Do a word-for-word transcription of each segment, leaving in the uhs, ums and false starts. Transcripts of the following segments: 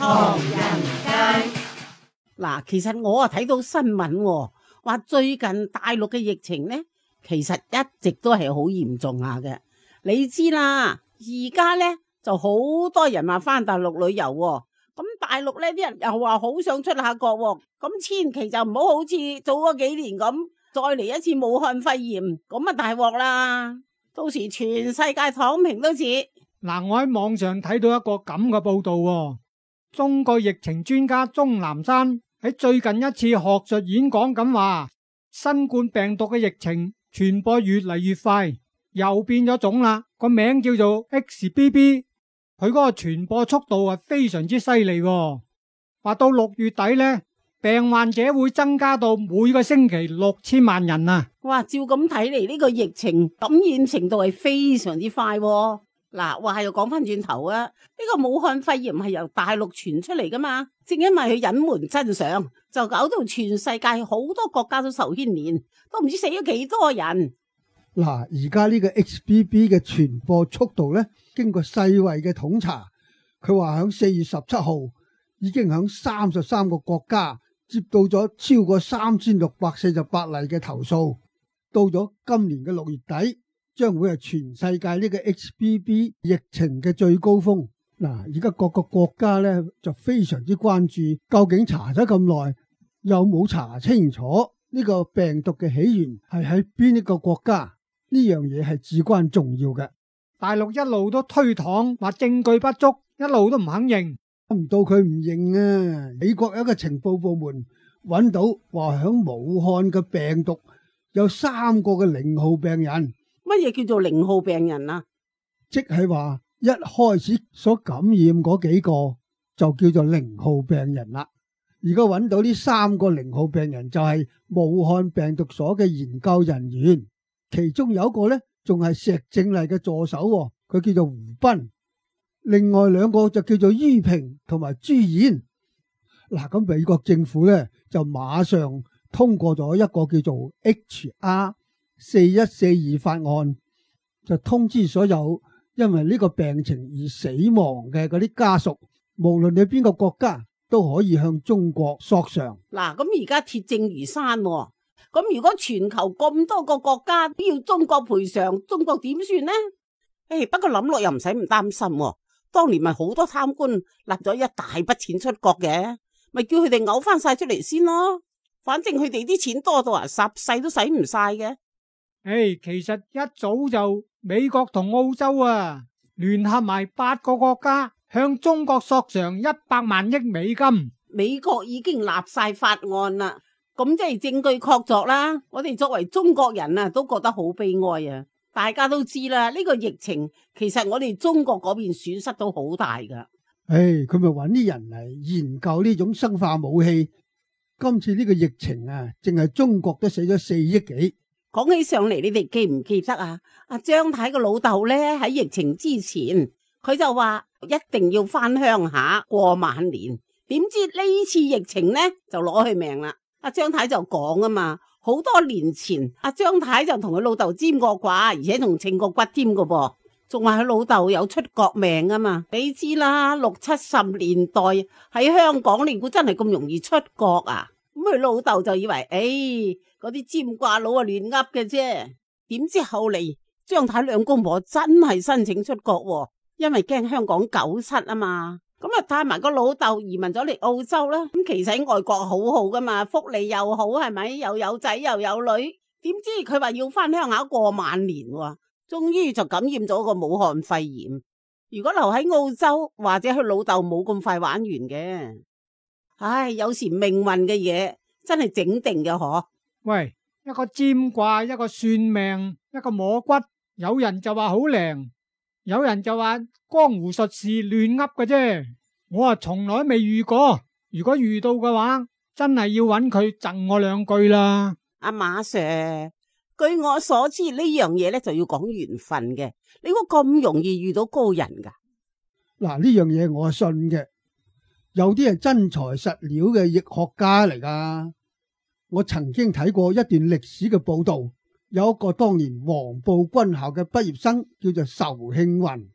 唐人街。 嗱，其實我啊睇到新聞，話最近大陸嘅疫情呢，其實一直都係好嚴重下嘅。你知啦，而家呢就好多人話翻大陸旅遊，咁大陸呢啲人又話好想出下國，咁千祈就唔好好似早嗰幾年咁，再嚟一次武漢肺炎，咁啊大鑊啦！到時全世界躺平都似。 嗱，我喺網上睇到一個咁嘅報道喎，中國疫情專家鍾南山喺最近一次學術演講咁話，新冠病毒嘅疫情傳播越嚟越快，又變咗種啦，個名叫做 X B B， 佢嗰個傳播速度係非常之犀利喎，話到六月底呢，病患者會增加到每個星期六千萬人啊！ 哇，照咁睇嚟，呢個疫情感染程度係非常之快喎。嗱，話又講翻轉頭啊，呢個武漢肺炎係由大陸傳出嚟噶嘛，正因為佢隱瞞真相，就搞到全世界好多國家都受牽連，都唔知死咗幾多人。 嗱，而家呢個 X B B 嘅傳播速度呢，經過世衛嘅統查，佢話響四月十七號已經響三十三個國家接到咗超過三千六百四十八例嘅投訴，到咗今年嘅六月底，將會係全世界呢個 X B B 疫情嘅最高峰。嗱，而家各個國家呢就非常之關注，究竟查咗咁耐，有冇查清楚呢個病毒嘅起源係喺邊一個國家？呢樣嘢係至關重要嘅。 大陸一路都推搪，話證據不足，一路都唔肯認。 唔到佢唔認啊！美國有一個情報部門揾到話響武漢嘅病毒有三個嘅零號病人。 乜嘢叫做零號病人啊？ 即係話一開始所感染嗰幾個就叫做零號病人啦。而家揾到呢三個零號病人就係武漢病毒所嘅研究人員，其中有一個呢仲係石正麗嘅助手，佢叫做胡斌。另外兩個就叫做于平同埋朱燕。嗱，咁美國政府呢就馬上通過咗一個叫做 H R 四一四二法案，就通知所有因為呢個病情而死亡嘅嗰啲家屬，無論你邊個國家都可以向中國索償。 嗱，咁而家鐵證如山，咁如果全球咁多個國家都要中國賠償，中國點算呢？誒，不過諗落又唔使唔擔心，當年咪好多貪官立咗一大筆錢出國嘅，咪叫佢哋嘔翻晒出嚟先咯。反正佢哋啲錢多到啊，十世都使唔晒嘅。 誒，其實一早就美國同澳洲啊聯合埋八個國家向中國索償一百萬億美金。 美國已經立晒法案啦，咁即係證據確鑿啦。我哋作為中國人啊，都覺得好悲哀啊。大家都知啦，呢個疫情其實我哋中國嗰邊損失都好大噶。 誒，佢咪搵啲人嚟研究呢種生化武器。今次呢個疫情啊，淨係中國都死咗四億幾。 講起上嚟，你哋記唔記得啊？阿張太個老豆呢，喺疫情之前，佢就話一定要翻鄉下過晚年。點知呢次疫情呢，就攞佢命啦。阿張太就講啊嘛，好多年前阿張太就同佢老豆沾過卦，而且仲稱過骨添噶噃，仲話佢老豆有出國命啊嘛。你知啦，六七十年代喺香港，你估真係咁容易出國啊？咁佢老豆就以為，誒，嗰啲占卦佬啊亂噏嘅啫。點知後嚟張太兩公婆真係申請出國，因為驚香港九七啊嘛。咁啊帶埋個老豆移民咗嚟澳洲啦。咁其實喺外國好好噶嘛，福利又好，係咪？又有仔又有女。點知佢話要翻鄉下過晚年，終於就感染咗個武漢肺炎。如果留喺澳洲，或者佢老豆冇咁快玩完嘅。唉，有時命運嘅嘢真係整定嘅嗬。 喂，一個占卦，一個算命，一個摸骨，有人就話好靈，有人就話江湖術士亂噏嘅啫。我啊從來未遇過，如果遇到嘅話，真係要揾佢贈我兩句啦。 阿馬 Sir， 據我所知呢樣嘢咧就要講緣分嘅。你估咁容易遇到高人噶？ 嗱，呢樣嘢我係信嘅。有啲係真材實料嘅易學家嚟噶。我曾經睇過一段歷史嘅報道，有一個當年黃埔軍校嘅畢業生叫做仇慶雲，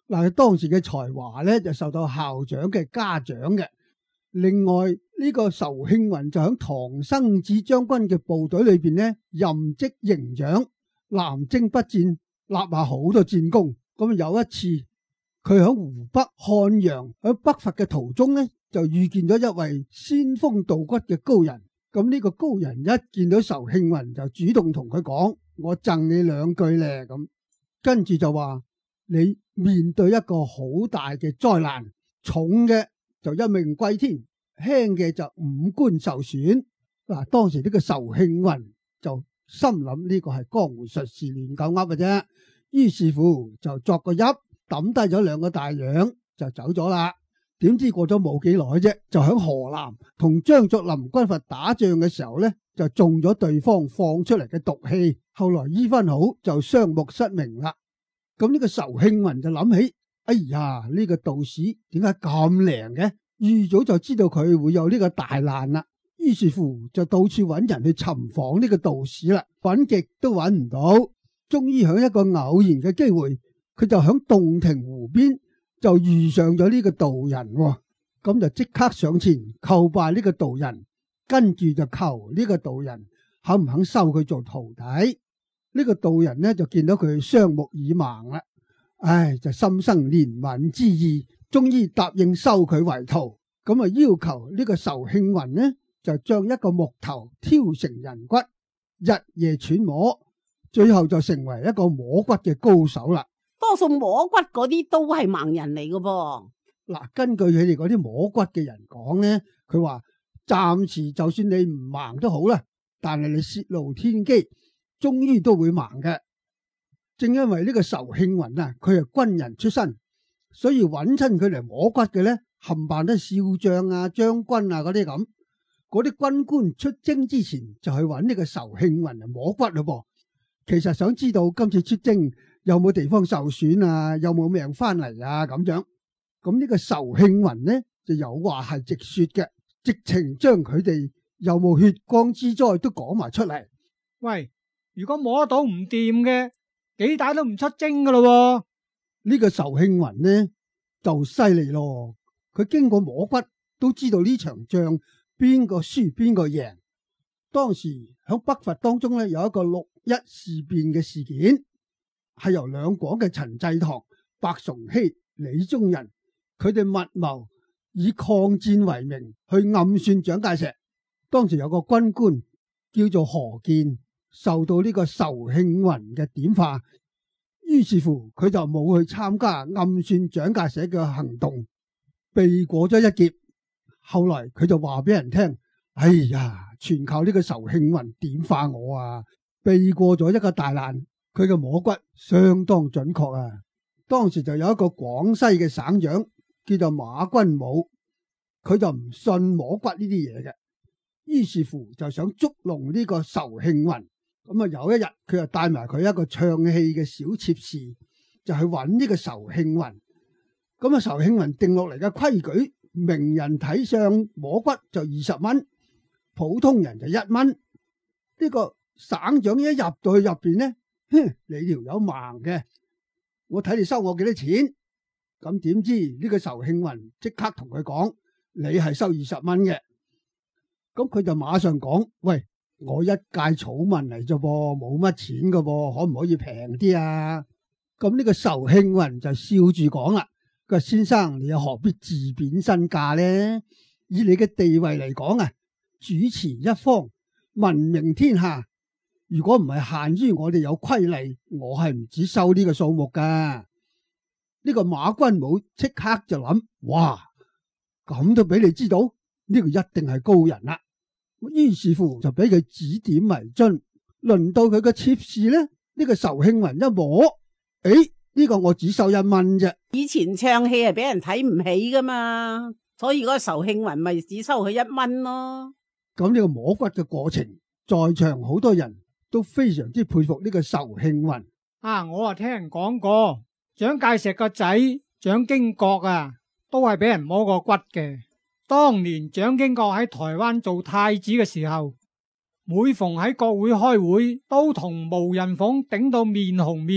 嗱，當時嘅才華咧就受到校長嘅嘉獎嘅。另外呢個仇慶雲就喺唐生智將軍嘅部隊裏邊呢，任職營長，南征北戰，立下好多戰功。咁有一次佢喺湖北漢陽喺北伐嘅途中呢，就遇見咗一位仙風道骨嘅高人。咁呢個高人一見到仇慶雲就主動同佢講：我贈你兩句咧。咁跟住就話：你面對一個好大嘅災難，重嘅就一命歸天，輕嘅就五官受損。嗱，當時呢個仇慶雲就心諗呢個係江湖術士亂鳩噏嘅啫，於是乎就作個揖，抌低咗兩個大洋就走咗啦。點知過咗冇幾耐啫，就喺河南同張作霖軍閥打仗嘅時候呢，就中咗對方放出嚟嘅毒氣，後來醫翻好就雙目失明啦。咁呢個仇慶雲就諗起，哎呀，呢個道士點解咁靈嘅？預早就知道佢會有呢個大難啦，於是乎就到處揾人去尋訪呢個道士啦，揾極都揾唔到，終於喺一個偶然嘅機會，佢就喺洞庭湖邊就遇上咗呢個道人，咁就即刻上前叩拜呢個道人，跟住就求呢個道人肯唔肯收佢做徒弟。呢個道人呢就見到佢雙目已盲啦，唉，就心生憐憫之意，終於答應收佢為徒。咁啊要求呢個仇慶雲呢就將一個木頭挑成人骨，日夜揣摩，最後就成為一個摸骨嘅高手啦。 多數摸骨嗰啲都係盲人嚟㗎噃。 嗱，根據佢哋嗰啲摸骨嘅人講呢，佢話暫時就算你唔盲都好啦，但係你泄露天機，終於都會盲嘅。正因為呢個仇慶雲啊，佢係軍人出身，所以揾親佢嚟摸骨嘅咧，冚唪唥都少將啊、將軍啊嗰啲咁。嗰啲軍官出征之前就去揾呢個仇慶雲嚟摸骨咯噃。其實想知道今次出征有冇地方受損啊，有冇命翻嚟啊咁樣。咁呢個仇慶雲呢就有話係直說嘅，直情將佢哋有冇血光之災都講埋出嚟。 喂，如果摸到唔掂嘅，幾大都唔出征噶咯。 呢個仇慶雲呢就犀利咯，佢經過摸骨都知道呢場仗邊個輸邊個贏。當時喺北伐當中呢，有一個六一事變嘅事件，係由兩廣嘅陳濟棠、白崇禧、李宗仁佢哋密謀以抗戰為名去暗算蔣介石。當時有個軍官叫做何鍵，受到呢個仇慶雲嘅點化，於是乎佢就冇去參加暗算蔣介石嘅行動，避過咗一劫。後來佢就話俾人聽：哎呀，全靠呢個仇慶雲點化我啊，避過咗一個大難。佢嘅摸骨相當準確啊。當時就有一個廣西嘅省長叫做馬君武，佢就唔信摸骨呢啲嘢嘅，於是乎就想捉弄呢個仇慶雲。咁啊有一日佢就帶埋佢一個唱戲嘅小妾侍，就去揾呢個仇慶雲。咁啊仇慶雲定落嚟嘅規矩，名人睇相摸骨就二十蚊，普通人就一蚊。呢個省長一入到去入邊呢，哼，你條友盲嘅，我睇你收我幾多錢。咁點知呢個仇慶雲即刻同佢講，你係收二十蚊嘅。咁佢就馬上講：喂，我一介草民嚟啫噃，冇乜錢噶噃，可唔可以平啲啊？咁呢個仇慶雲就笑住講啦：佢話先生，你又何必自貶身價呢？以你嘅地位嚟講啊，主持一方，聞名天下。如果唔係限於我哋有規例，我係唔止收呢個數目噶。呢個馬君武即刻就諗：哇，咁都俾你知道，呢個一定係高人啦。於是乎就俾佢指點迷津。輪到佢嘅妾侍呢，呢個仇慶雲一摸，誒，呢個我只收一蚊啫。 以前唱戲係俾人睇唔起噶嘛，所以嗰個仇慶雲咪只收佢一蚊咯。 咁呢個摸骨嘅過程，在場好多人都非常之佩服呢個仇慶雲。 啊，我啊聽人講過，蔣介石個仔蔣經國啊，都係俾人摸過骨嘅。當年蔣經國喺台灣做太子嘅時候，每逢喺國會開會，都同毛人鳳頂到面紅面綠，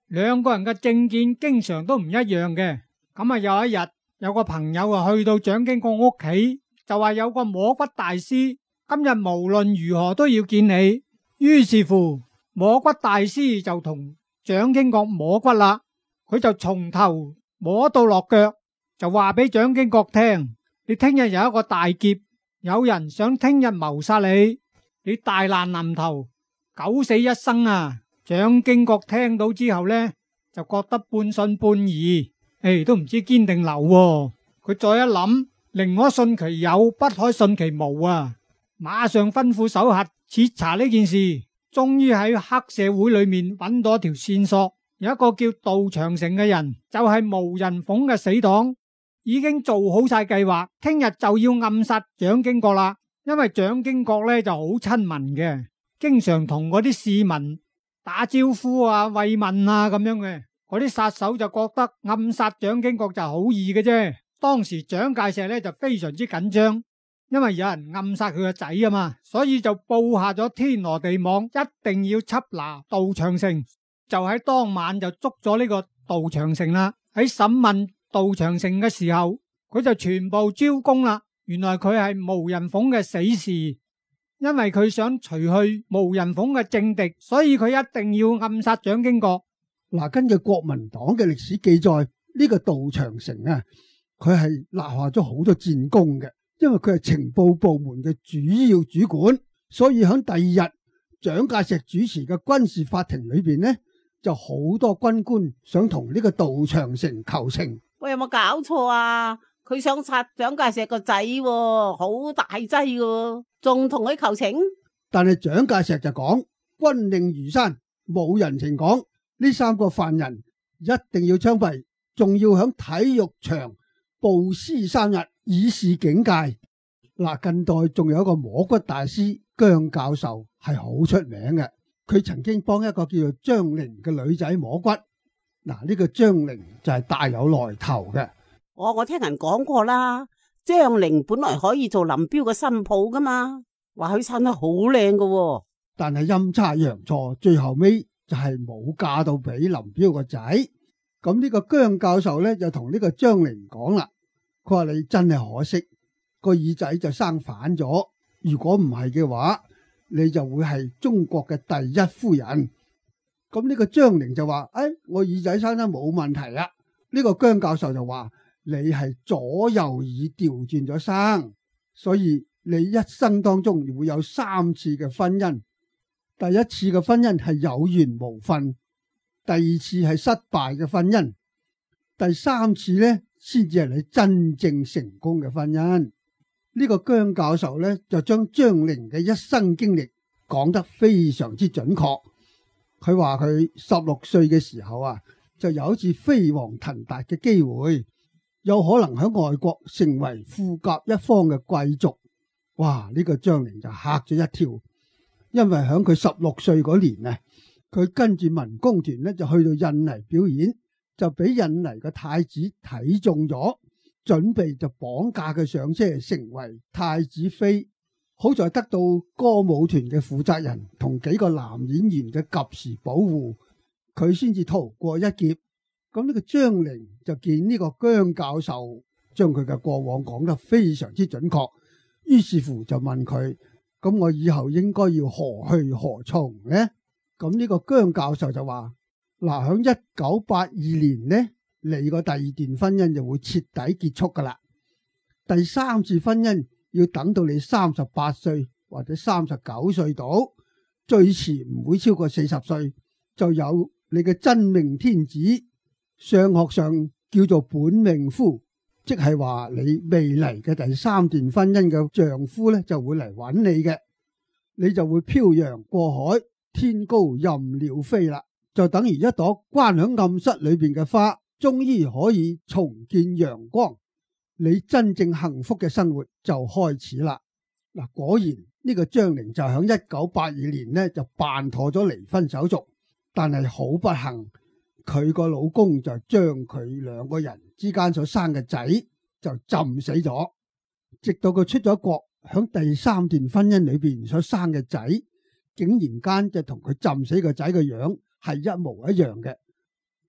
兩個人嘅政見經常都唔一樣嘅。咁啊，有一日有個朋友啊去到蔣經國屋企，就話有個摸骨大師今日無論如何都要見你。於是乎，摸骨大師就同蔣經國摸骨啦。佢就從頭摸到落腳，就話俾蔣經國聽：你聽日有一個大劫，有人想聽日謀殺你，你大難臨頭，九死一生啊！蔣經國聽到之後呢，就覺得半信半疑，誒，都唔知堅定流喎。佢再一諗，寧可信其有，不可信其無啊！馬上吩咐手下徹查呢件事，終於喺黑社會裏面揾到一條線索。有一個叫杜長成嘅人，就係毛人鳳嘅死黨，已經做好晒計劃，聽日就要暗殺蔣經國啦。因為蔣經國呢就好親民嘅，經常同嗰啲市民打招呼啊、慰問啊咁樣嘅。嗰啲殺手就覺得暗殺蔣經國就好易嘅啫。當時蔣介石呢就非常之緊張，因為有人暗殺佢個仔啊嘛，所以就布下咗天羅地網，一定要緝拿杜長成。就喺當晚就捉咗呢個杜長成啦。喺審問杜長成嘅時候，佢就全部招供啦。原來佢係毛人鳳嘅死士，因為佢想除去毛人鳳嘅政敵，所以佢一定要暗殺蔣經國。 嗱，根據國民黨嘅歷史記載，呢個杜長成啊，佢係立下咗好多戰功嘅，因為佢係情報部門嘅主要主管，所以喺第二日蔣介石主持嘅軍事法庭裏邊呢，就好多軍官想同呢個杜長成求情。 喂，有冇搞錯啊？佢想殺蔣介石個仔，好大劑嘅，仲同佢求情？ 但係蔣介石就講軍令如山，冇人情講，呢三個犯人一定要槍斃，仲要響體育場暴屍三日，以示警戒。嗱，近代仲有一個摸骨大師姜教授係好出名嘅。佢曾經幫一個叫做張玲嘅女仔摸骨，嗱，呢個張玲就係大有來頭嘅。 我我聽人講過啦，張玲本來可以做林彪嘅新抱噶嘛，話佢生得好靚噶， 但係陰差陽錯，最後尾就係冇嫁到俾林彪個仔。咁呢個姜教授呢，就同呢個張玲講啦，佢話你真係可惜，個耳仔就生反咗，如果唔係嘅話，你就會係中國嘅第一夫人。咁呢個張玲就話：誒，我耳仔生得冇問題啦。呢個姜教授就話：你係左右耳調轉咗生，所以你一生當中會有三次嘅婚姻。第一次嘅婚姻係有緣無分，第二次係失敗嘅婚姻，第三次呢先至係你真正成功嘅婚姻。呢個姜教授呢，就將張玲嘅一生經歷講得非常之準確。佢話佢十六歲嘅時候啊，就有一次飛黃騰達嘅機會，有可能喺外國成為富甲一方嘅貴族。哇！呢個張玲就嚇咗一跳，因為喺佢十六歲嗰年啊，佢跟住民工團呢，就去到印尼表演，就俾印尼嘅太子睇中咗。準備就綁架佢上車成為太子妃，好在得到歌舞團嘅負責人同幾個男演員嘅及時保護，佢先至逃過一劫。咁呢個張玲就見呢個姜教授將佢嘅過往講得非常之準確，於是乎就問佢：咁我以後應該要何去何從呢？咁呢個姜教授就話：嗱，響一九八二年呢，你個第二段婚姻就會徹底結束噶啦。第三次婚姻要等到你三十八歲或者三十九歲到，最遲唔會超過四十歲，就有你嘅真命天子，上學上叫做本命夫，即係話你未嚟嘅第三段婚姻嘅丈夫呢，就會嚟揾你嘅，你就會漂洋過海，天高任鳥飛啦，就等於一朵關喺暗室裏邊嘅花，終於可以重見陽光，你真正幸福嘅生活就開始啦。嗱，果然呢個張玲就喺一九八二年呢就辦妥咗離婚手續，但係好不幸，佢個老公就將佢兩個人之間所生嘅仔就浸死咗。直到佢出咗國，喺第三段婚姻裏邊所生嘅仔，竟然間就同佢浸死個仔嘅樣係一模一樣嘅。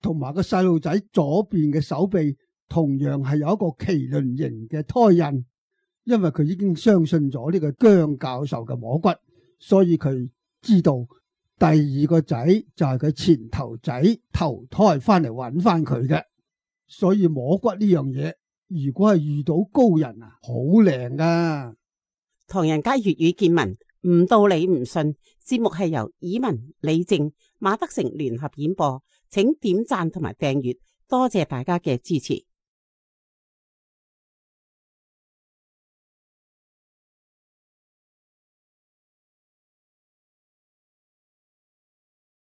同埋個細路仔左邊嘅手臂同樣係有一個麒麟形嘅胎印，因為佢已經相信咗呢個姜教授嘅摸骨，所以佢知道第二個仔就係佢前頭仔投胎翻嚟揾翻佢嘅。所以摸骨呢樣嘢，如果係遇到高人啊，好靈噶。 唐人街粵語見聞，唔到你唔信。節目係由以文、李靜、馬德成聯合演播，請點讚同埋訂閱，多謝大家嘅支持。